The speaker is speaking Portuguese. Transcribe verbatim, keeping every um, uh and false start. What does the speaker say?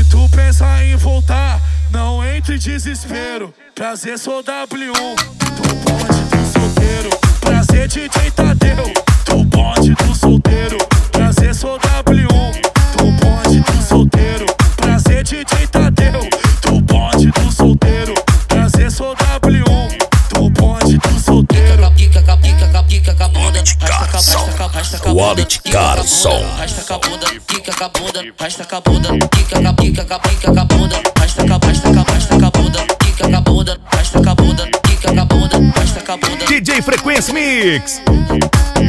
tu pensa em voltar, não entre em desespero. Prazer, sou W um, do bonde do solteiro. Prazer, D J Tadeu, do bonde do solteiro. Prazer, sou W um, do bonde do solteiro. Prazer, D J Tadeu, do bonde do solteiro. Prazer, sou W um, do bonde do solteiro. Pica, pica, pica, pica, pica, bunda. Quality Carson. Rasta com a bunda, pica com a bunda, rasta com a bunda, pica com a pica com a pica com a bunda, rasta com a rasta com a rasta com a bunda, pica com a bunda, rasta com a bunda, pica com a bunda, rasta com a bunda. D J Frequência Mix.